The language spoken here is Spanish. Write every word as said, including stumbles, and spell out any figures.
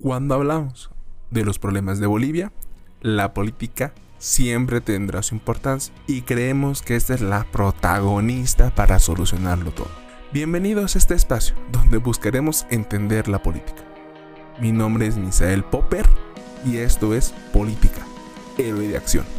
Cuando hablamos de los problemas de Bolivia, la política siempre tendrá su importancia y creemos que esta es la protagonista para solucionarlo todo. Bienvenidos a este espacio donde buscaremos entender la política. Mi nombre es Misael Popper y esto es Política, Héroe de Acción.